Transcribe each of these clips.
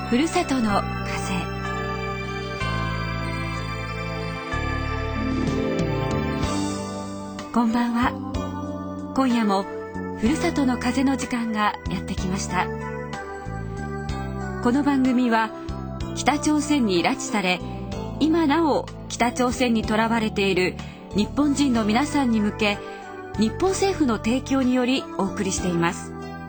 ふるさとの風。こんばんは。今夜もふるさとの風の時間がやってきました。この番組は北朝鮮に拉致され、今なお北朝鮮にとらわれている日本人の皆さんに向け、日本政府の提供によりお送りしています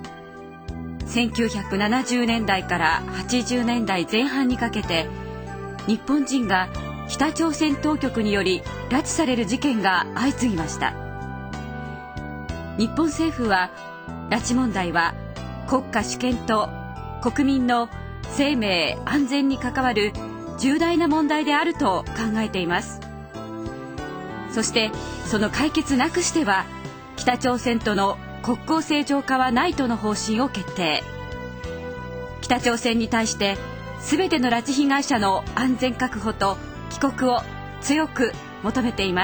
。1970年代から80年代前半にかけて、日本人が北朝鮮当局により拉致される事件が相次ぎました。日本政府は、拉致問題は国家主権と国民の生命安全に関わる重大な問題であると考えています。そしてその解決なくしては、北朝鮮との国交正常化はないとの方針を決定。北朝鮮に対して全ての拉致被害者の安全確保と帰国を強く求めています。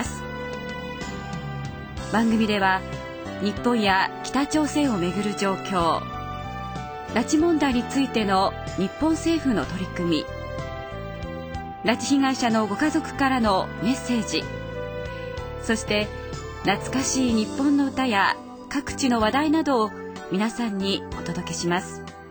番組では日本や北朝鮮をめぐる状況、拉致問題についての日本政府の取り組み、拉致被害者のご家族からのメッセージ、そして懐かしい日本の歌や各地の話題などを皆さんにお届けします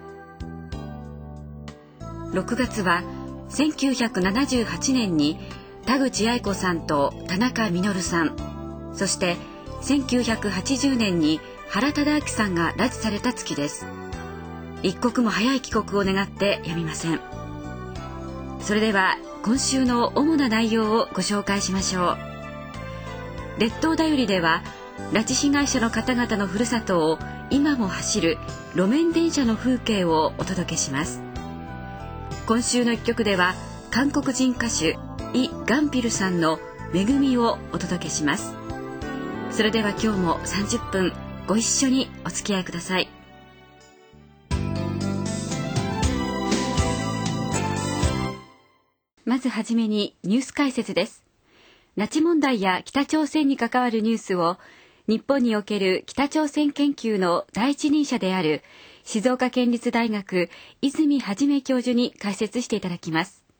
。6月は1978年に田口八重子さんと田中稔さん、そして1980年に原敕晁さんが拉致された月です。一刻も早い帰国を願ってやみません。それでは今週の主な内容をご紹介しましょう。列島だよりでは、拉致被害者の方々のふるさとを今も走る路面電車の風景をお届けします。今週の一曲では、韓国人歌手イ・ガンピルさんのめぐみをお届けします。それでは今日も30分ご一緒にお付き合いください。まずはじめにニュース解説です。拉致問題や北朝鮮に関わるニュースを、日本における北朝鮮研究の第一人者である静岡県立大学泉元教授に解説していただきます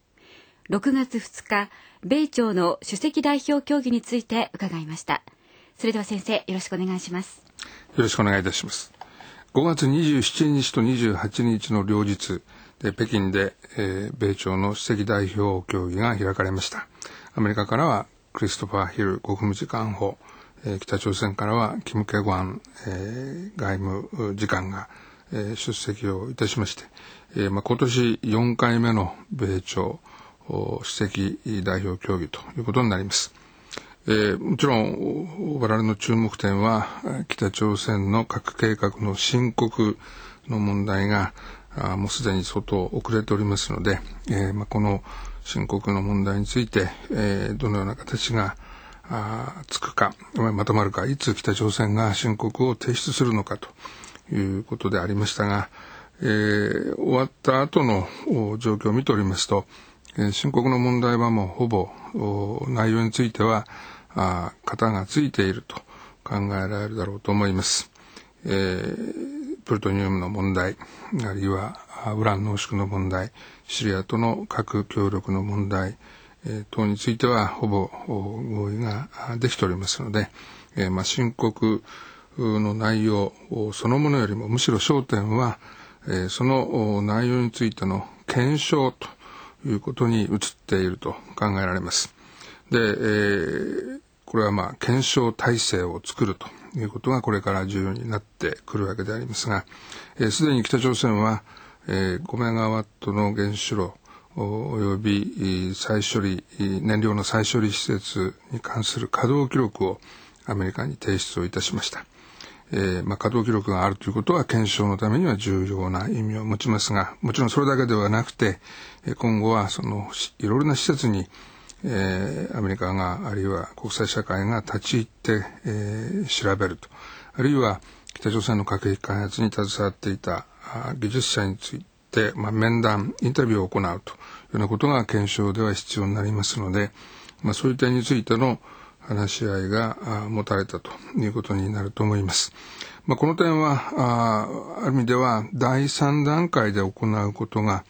。6月2日、米朝の首席代表協議について伺いました。それでは先生、よろしくお願いします。 よろしくお願いいたします。5月27日と28日の両日で、北京で、米朝の首席代表協議が開かれました。アメリカからはクリストファー・ヒル国務次官補、北朝鮮からはキム・ケグワン、外務次官が、出席をいたしまして、今年4回目の米朝首席代表協議ということになります。もちろん我々の注目点は、北朝鮮の核計画の申告の問題がもうすでに相当遅れておりますので、この申告の問題について、どのような形がつくか、まとまるか、いつ北朝鮮が申告を提出するのかということでありましたが、終わった後の状況を見ておりますと、申告の問題はもうほぼ内容については型がついていると考えられるだろうと思います。プルトニウムの問題、あるいはウラン濃縮の問題、シリアとの核協力の問題、等についてはほぼ合意ができておりますので、申告の内容そのものよりもむしろ焦点は、その内容についての検証ということに移っていると考えられます。で、これは検証体制を作るということがこれから重要になってくるわけでありますが、すでに北朝鮮は、5メガワットの原子炉および燃料の再処理施設に関する稼働記録をアメリカに提出をいたしました。稼働記録があるということは検証のためには重要な意味を持ちますが、もちろんそれだけではなくて、今後はそのいろいろな施設に、アメリカがあるいは国際社会が立ち入って、調べると、あるいは北朝鮮の核兵器開発に携わっていた技術者について、面談インタビューを行うというようなことが検証では必要になりますので、そういう点についての話し合いが持たれたということになると思います。この点はある意味では第3段階で行うことが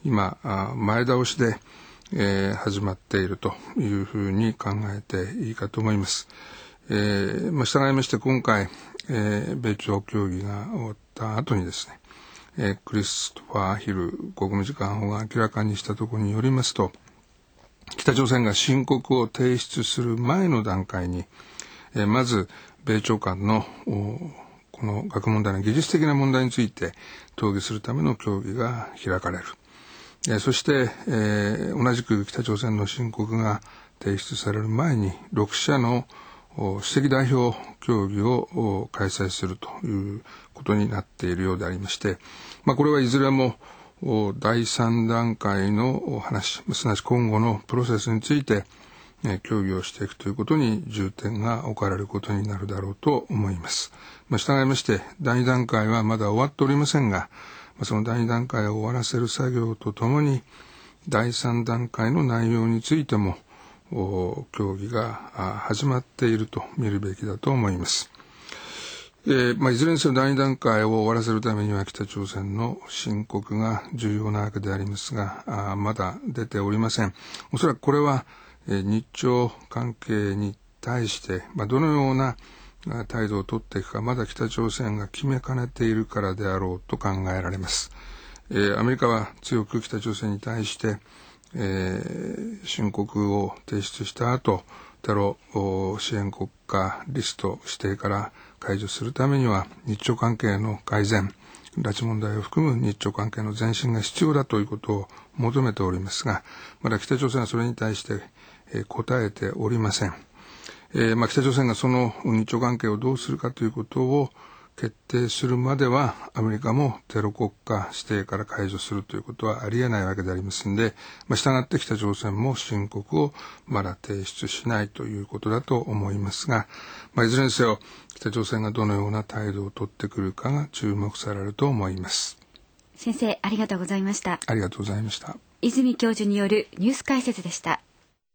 今前倒しで、始まっているというふうに考えていいかと思います。従いまして今回、米朝協議が終わった後にですね、クリストファー・ヒル国務次官補が明らかにしたところによりますと、北朝鮮が申告を提出する前の段階に、まず米朝間のこの核問題の技術的な問題について討議するための協議が開かれる。そして、同じく北朝鮮の申告が提出される前に6者の首席代表協議を開催するということになっているようでありまして、これはいずれも第3段階の話、すなわち今後のプロセスについて協議をしていくということに重点が置かれることになるだろうと思います。従いまして第2段階はまだ終わっておりませんが、その第2段階を終わらせる作業とともに第3段階の内容についても協議が始まっていると見るべきだと思います。いずれにせよ第2段階を終わらせるためには北朝鮮の申告が重要なわけでありますが、まだ出ておりません。おそらくこれは日朝関係に対してどのような態度を取っていくかまだ北朝鮮が決めかねているからであろうと考えられます。アメリカは強く北朝鮮に対して申告を提出した後、テロ支援国家リスト指定から解除するためには日朝関係の改善、拉致問題を含む日朝関係の前進が必要だということを求めておりますが、まだ北朝鮮はそれに対して答えておりません。北朝鮮がその日朝関係をどうするかということを決定するまではアメリカもテロ国家指定から解除するということはありえないわけでありますので、従って北朝鮮も申告をまだ提出しないということだと思いますが、いずれにせよ北朝鮮がどのような態度を取ってくるかが注目されると思います。 先生、ありがとうございました。 ありがとうございました。 泉教授によるニュース解説でした。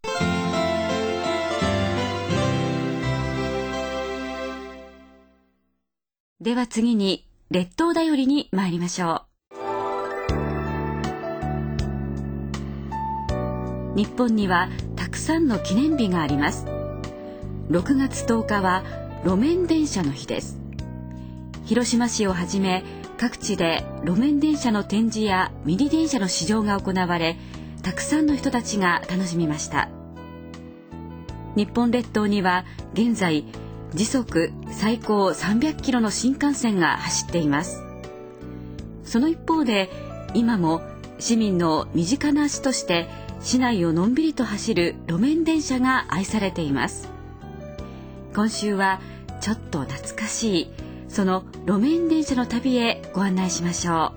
では次に列島だよりに参りましょう。日本にはたくさんの記念日があります。6月10日は路面電車の日です。広島市をはじめ各地で路面電車の展示やミニ電車の試乗が行われ、たくさんの人たちが楽しみました。日本列島には現在時速最高300キロの新幹線が走っています。その一方で今も市民の身近な足として市内をのんびりと走る路面電車が愛されています。今週はちょっと懐かしいその路面電車の旅へご案内しましょ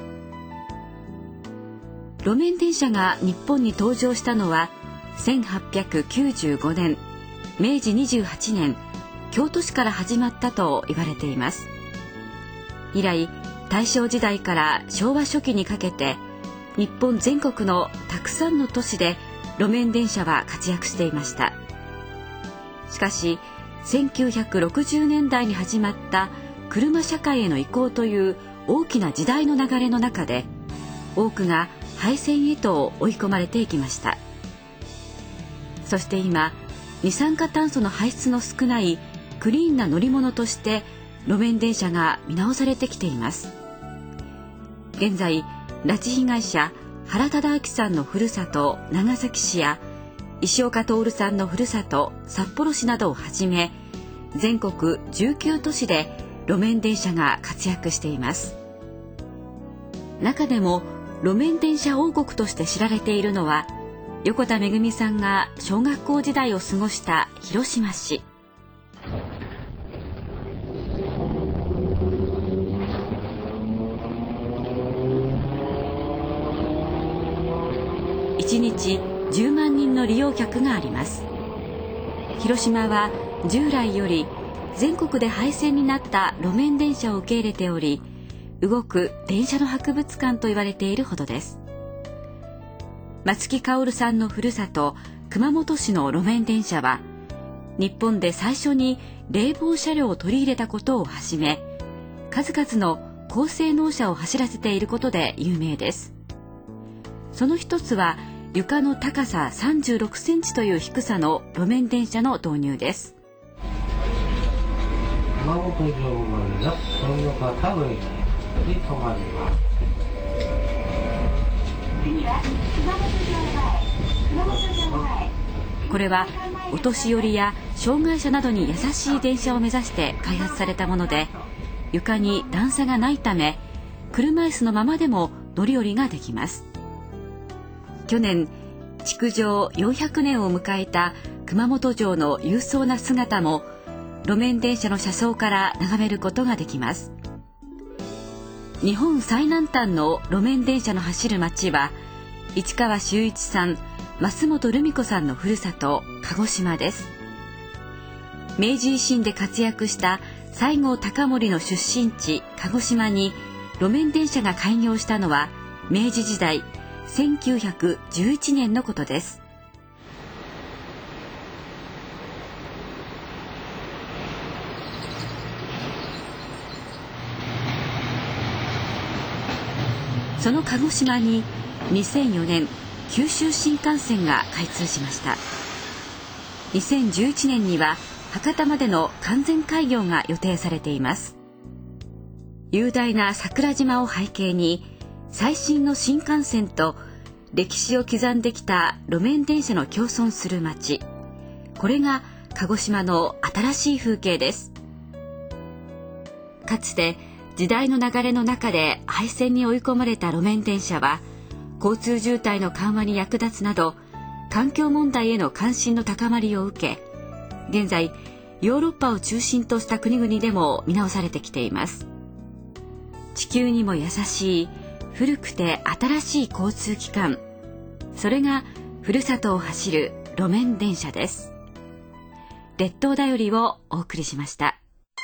う。路面電車が日本に登場したのは1895年明治28年京都市から始まったと言われています。以来大正時代から昭和初期にかけて日本全国のたくさんの都市で路面電車は活躍していました。しかし1960年代に始まった車社会への移行という大きな時代の流れの中で多くが廃線へと追い込まれていきました。そして今二酸化炭素の排出の少ないクリーンな乗り物として路面電車が見直されてきています。現在拉致被害者原敕晁さんのふるさと長崎市や石岡徹さんのふるさと札幌市などをはじめ全国19都市で路面電車が活躍しています。中でも路面電車王国として知られているのは横田めぐみさんが小学校時代を過ごした広島市。1日10万人の利用客があります。広島は従来より全国で廃線になった路面電車を受け入れており、動く電車の博物館と言われているほどです。松木薫さんのふるさと熊本市の路面電車は日本で最初に冷房車両を取り入れたことをはじめ、数々の高性能車を走らせていることで有名です。 その一つは床の高さ36センチという低さの路面電車の導入です。 熊本城前の豊岡田口に停まります。次は熊本城前。 これはお年寄りや障害者などに優しい電車を目指して開発されたもので、床に段差がないため車椅子のままでも乗り降りができます。去年築城400年を迎えた熊本城の勇壮な姿も路面電車の車窓から眺めることができます。日本最南端の路面電車の走る町は市川修一さん、増本留美子さんのふるさと鹿児島です。明治維新で活躍した西郷隆盛の出身地鹿児島に路面電車が開業したのは明治時代1911年のことです。その鹿児島に2004年九州新幹線が開通しました。2011年には博多までの完全開業が予定されています。雄大な桜島を背景に最新の新幹線と歴史を刻んできた路面電車の共存する街、これが鹿児島の新しい風景です。かつて時代の流れの中で廃線に追い込まれた路面電車は交通渋滞の緩和に役立つなど環境問題への関心の高まりを受け、現在ヨーロッパを中心とした国々でも見直されてきています。地球にも優しい古くて新しい交通機関、それがふるさとを走る路面電車です。列島だよりをお送りしました。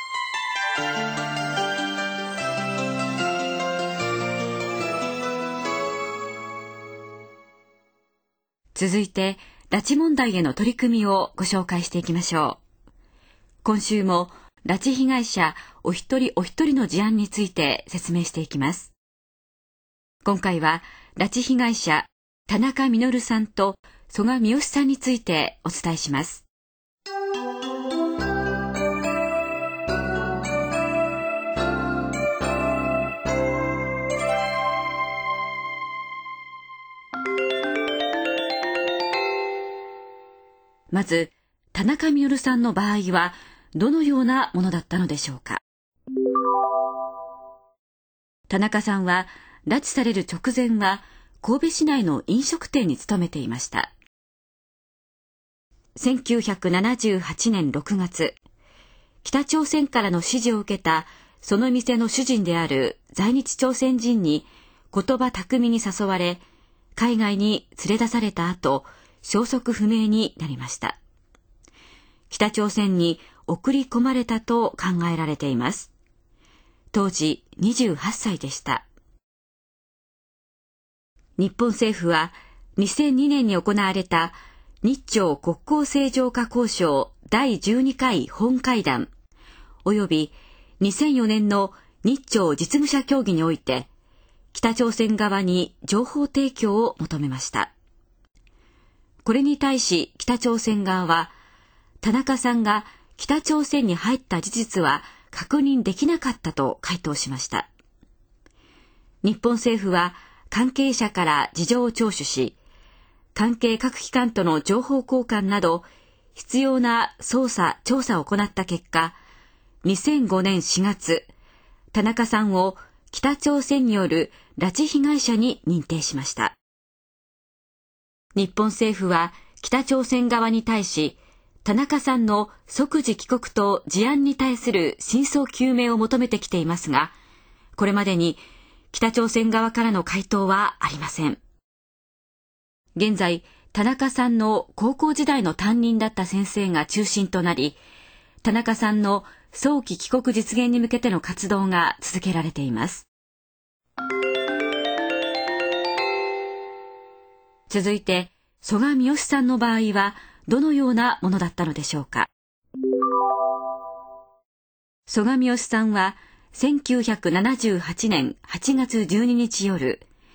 続いて拉致問題への取り組みをご紹介していきましょう。今週も拉致被害者お一人お一人の事案について説明していきます。今回は拉致被害者田中実さんと曽我三好さんについてお伝えします。まず田中実さんの場合はどのようなものだったのでしょうか。田中さんは拉致される直前は神戸市内の飲食店に勤めていました。1978年6月、北朝鮮からの指示を受けたその店の主人である在日朝鮮人に言葉巧みに誘われ、海外に連れ出された後、消息不明になりました。北朝鮮に送り込まれたと考えられています。当時28歳でした。日本政府は2002年に行われた日朝国交正常化交渉第12回本会談及び2004年の日朝実務者協議において北朝鮮側に情報提供を求めました。これに対し北朝鮮側は田中さんが北朝鮮に入った事実は確認できなかったと回答しました。日本政府は関係者から事情を聴取し、関係各機関との情報交換など必要な捜査・調査を行った結果、2005年4月、田中さんを北朝鮮による拉致被害者に認定しました。日本政府は北朝鮮側に対し、田中さんの即時帰国と事案に対する真相究明を求めてきていますが、これまでに北朝鮮側からの回答はありません。現在、田中さんの高校時代の担任だった先生が中心となり、田中さんの早期帰国実現に向けての活動が続けられています。続いて、曽我三好さんの場合はどのようなものだったのでしょうか。曽我三好さんは1978年8月12日夜、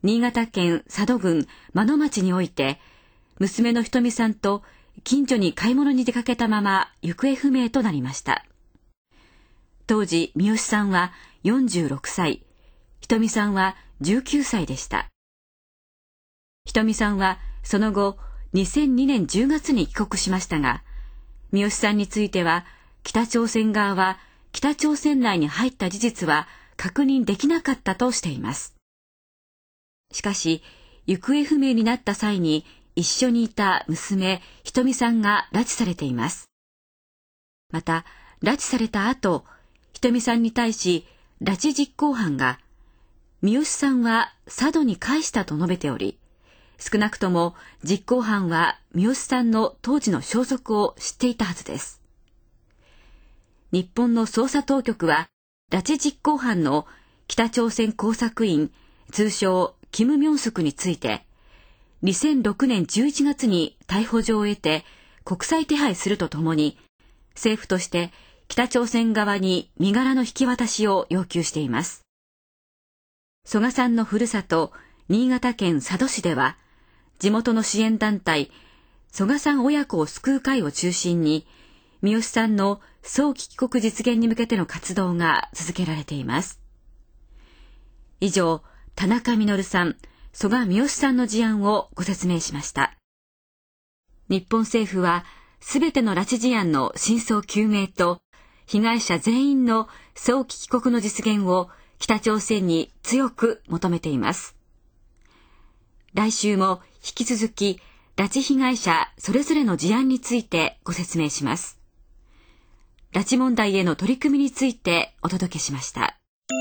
新潟県佐渡郡真野町において、娘のひとみさんと近所に買い物に出かけたまま行方不明となりました。当時、三好さんは46歳、ひとみさんは19歳でした。ひとみさんはその後、2002年10月に帰国しましたが、三好さんについては、北朝鮮側は北朝鮮内に入った事実は確認できなかったとしています。しかし、行方不明になった際に一緒にいた娘、ひとみさんが拉致されています。また、拉致された後、ひとみさんに対し、拉致実行犯が、三好さんは佐渡に返したと述べており、少なくとも実行犯は三好さんの当時の消息を知っていたはずです。日本の捜査当局は、拉致実行犯の北朝鮮工作員、通称キム・ミョンスクについて、2006年11月に逮捕状を得て国際手配するとともに、政府として北朝鮮側に身柄の引き渡しを要求しています。曽我さんのふるさと、新潟県佐渡市では、地元の支援団体、曽我さん親子を救う会を中心に、三好さんの早期帰国実現に向けての活動が続けられています。以上、田中実さん、曽我三好さんの事案をご説明しました。日本政府は、すべての拉致事案の真相究明と、被害者全員の早期帰国の実現を北朝鮮に強く求めています。来週も引き続き、拉致被害者それぞれの事案についてご説明します。拉致問題への取り組みについてお届けしました。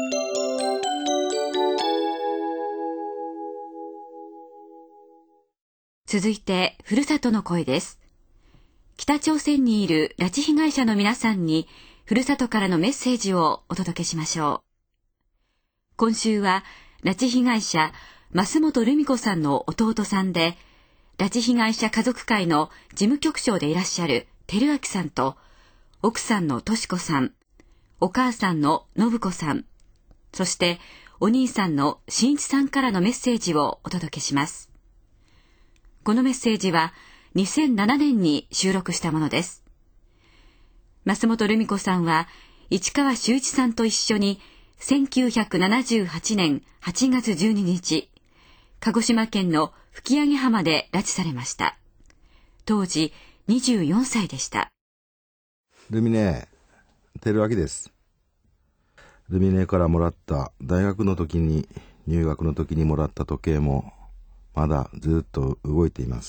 続いて、ふるさとの声です。北朝鮮にいる拉致被害者の皆さんに、ふるさとからのメッセージをお届けしましょう。今週は、拉致被害者、増本留美子さんの弟さんで、拉致被害者家族会の事務局長でいらっしゃる照明さんと、奥さんの敏子さん、お母さんの信子さん、そしてお兄さんの真一さんからのメッセージをお届けします。このメッセージは2007年に収録したものです。増本留美子さんは市川修一さんと一緒に1978年8月12日、鹿児島県の吹上浜で拉致されました。当時24歳でした。 ルミネ、照明です。ルミネからもらった大学の時に、入学の時にもらった時計も、まだずっと動いています。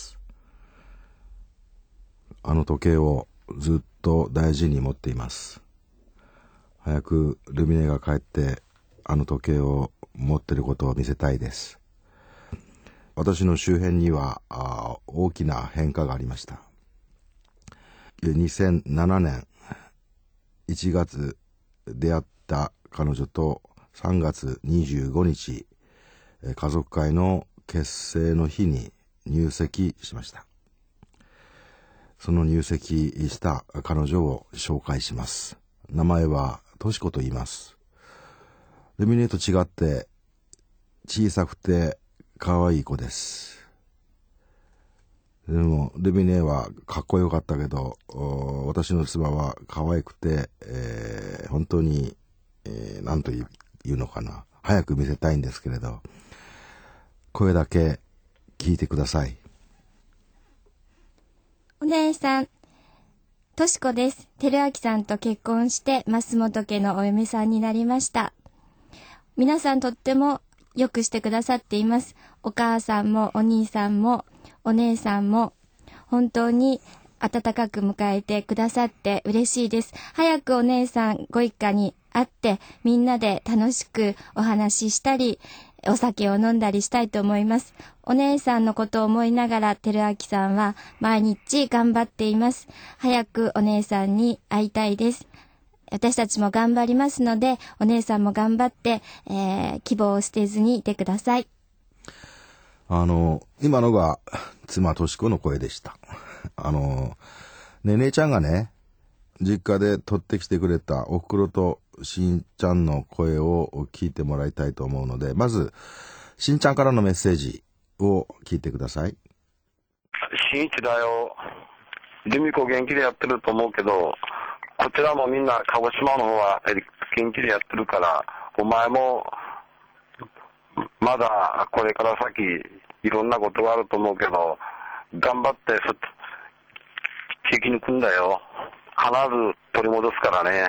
あの時計をずっと大事に持っています。早くルミネが帰って、あの時計を持っていることを見せたいです。私の周辺には大きな変化がありました。2007年1月出会った彼女と3月25日家族会の結成の日に入籍しました。その入籍した彼女を紹介します。名前はとし子と言います。ルミネと違って小さくて可愛い子です。でもルミネはかっこよかったけど、私の妻は可愛くて、本当に、何というのかな、早く見せたいんですけれど、声だけ聞いてください。 お姉さん、とし子です。照明さんと結婚して増本家のお嫁さんになりました。皆さんとってもよくしてくださっています。お母さんもお兄さんもお姉さんも本当に温かく迎えてくださって嬉しいです。早くお姉さんご一家に会ってみんなで楽しくお話ししたりお酒を飲んだりしたいと思います。お姉さんのことを思いながら照明さんは毎日頑張っています。早くお姉さんに会いたいです。私たちも頑張りますのでお姉さんも頑張って、希望を捨てずにいてください。 今のが妻とし子の声でした。姉ちゃんがね、実家で取ってきてくれたおふくろとしんちゃんの声を聞いてもらいたいと思うので、まずしんちゃんからのメッセージを聞いてください。 しんいちだよ。ルミ子元気でやってると思うけど、こちらもみんな鹿児島の方は元気でやってるから、お前もまだこれから先いろんなことがあると思うけど、頑張って引き抜くんだよ。必ず取り戻すからね。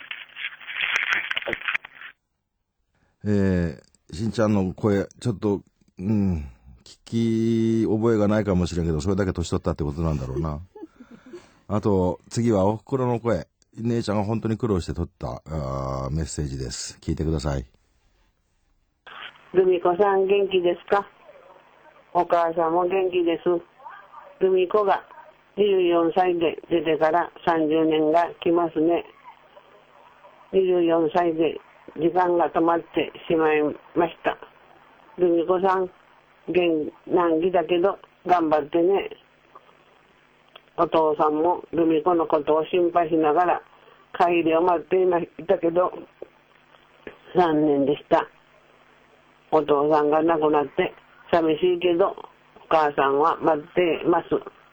しんちゃんの声ちょっと聞き覚えがないかもしれんけど、それだけ年取ったってことなんだろうな。あと次はおふくろの声、姉ちゃんが本当に苦労して取ったメッセージです。聞いてください。 ルミ子さん元気ですか？お母さんも元気です。ルミ子が24歳で出てから30年が来ますね。24歳で時間が止まってしまいました。ルミ子さん難儀だけど頑張ってね。お父さんもルミ子のことを心配しながら帰りを待っていたけど残念でした。お父さんが亡くなって寂しいけどお母さんは待っています。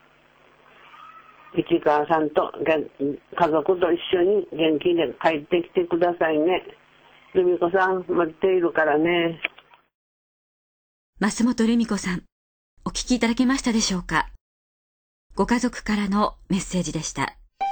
市川さんと家族と一緒に元気で帰ってきてくださいね。ルミ子さん待っているからね。 増本ルミ子さん、お聞きいただけましたでしょうか。ご家族からのメッセージでした。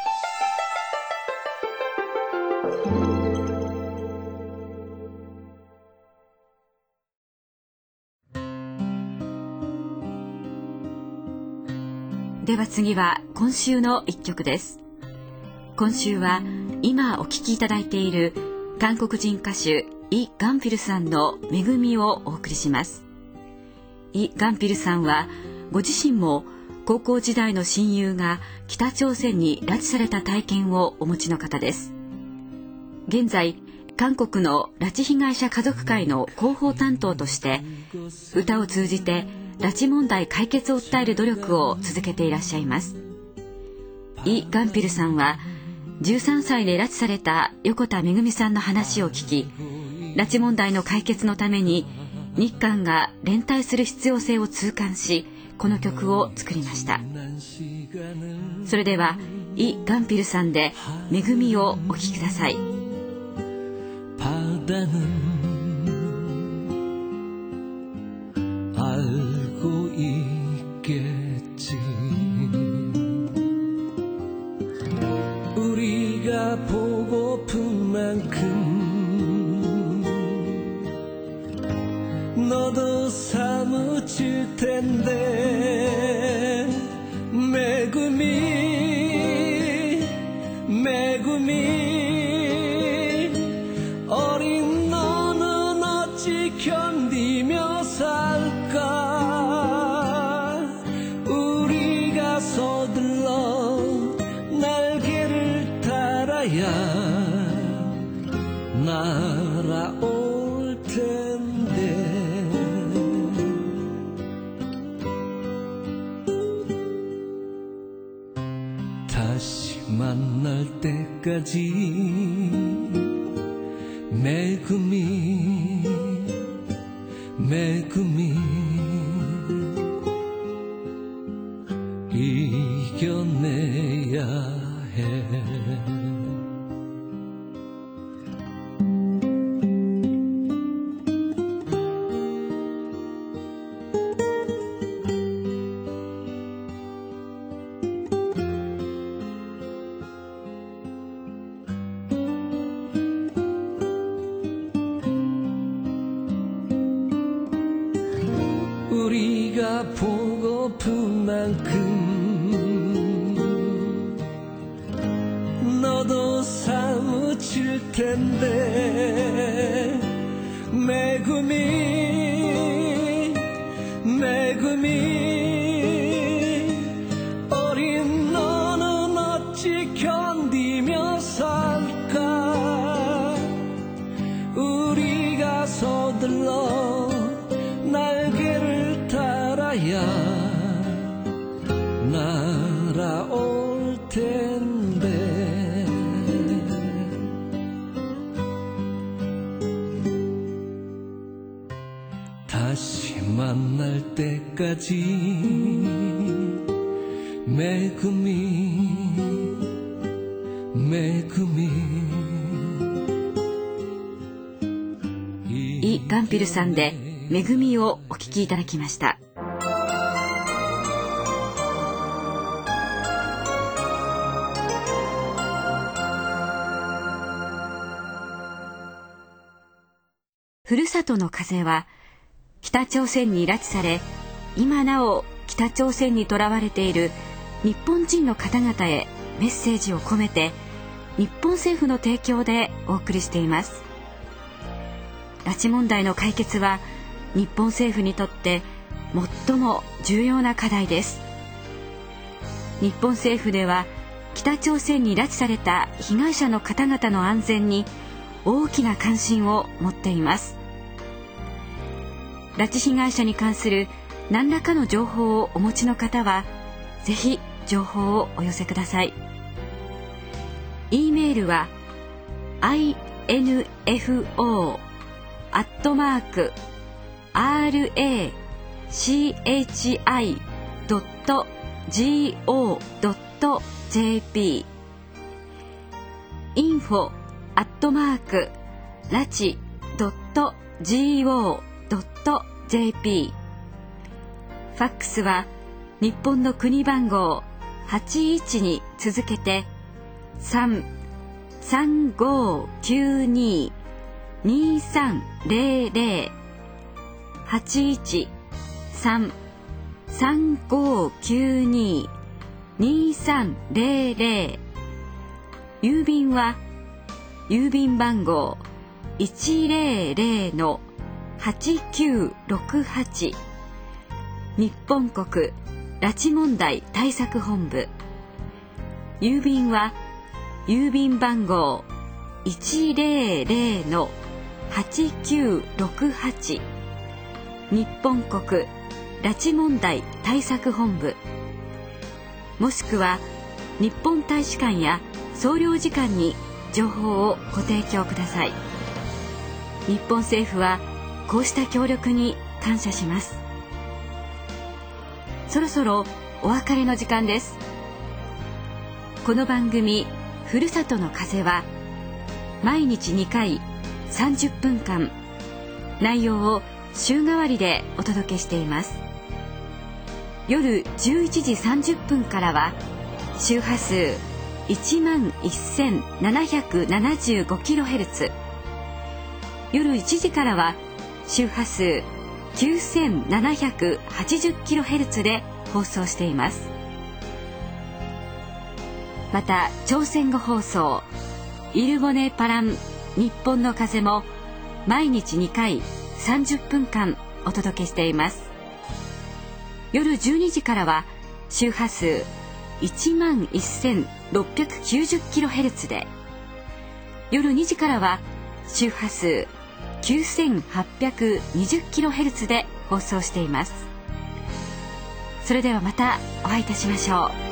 では次は今週の一曲です。今週は今お聴きいただいている韓国人歌手イ・ガンピルさんのめぐみをお送りします。イ・ガンピルさんはご自身も高校時代の親友が北朝鮮に拉致された体験をお持ちの方です。現在韓国の拉致被害者家族会の広報担当として歌を通じて拉致問題解決を訴える努力を続けていらっしゃいます。イ・ガンピルさんは13歳で拉致された横田めぐみさんの話を聞き、拉致問題の解決のために日韓が連帯する必要性を痛感し、この曲を作りました。それではイ・ガンピルさんでめぐみをお聴きください。 알고 있겠지 우리가 보고픈 만큼 너도 사무칠 텐데 매구미 어린 너는 어찌 견디며 살까 우리가 서둘러 날개를 달아야 날아올 텐데 다시 만날 때까지 매구미 이겨내야 해 우리가 보고픈 만큼 너도 사무칠 텐데 매구미 어린 너는 어찌 견디며 살까 우리가 서둘러 날개를 달아야 날아올 텐데 때까지 매금이 イ・ガンピルさんでめぐみをお聴きいただきました。ふるさとの風は北朝鮮に拉致され、今なお北朝鮮にとらわれている日本人の方々へメッセージを込めて、日本政府の提供でお送りしています。拉致問題の解決は日本政府にとって最も重要な課題です。日本政府では北朝鮮に拉致された被害者の方々の安全に大きな関心を持っています。拉致被害者に関する何らかの情報をお持ちの方は、ぜひ情報をお寄せください。E メールは info@rachi.go.jp info@rachi.go.jp ファックスは日本の国番号81に続けて 3-3592-2300 81-3-3592-2300 郵便は郵便番号 100-8968 日本国拉致問題対策本部。郵便は郵便番号 100-8968 日本国拉致問題対策本部、もしくは日本大使館や総領事館に情報をご提供ください。日本政府はこうした協力に感謝します。そろそろお別れの時間です。この番組ふるさとの風は毎日2回30分間内容を週替わりでお届けしています。夜11時30分からは周波数 11,775kHz、 夜1時からは周波数 9,780kHz で放送しています。また朝鮮語放送イルボネパラン日本の風も毎日2回30分間お届けしています。夜12時からは周波数 11,690kHz で、夜2時からは周波数 9,820kHz で放送しています。それではまたお会いいたしましょう。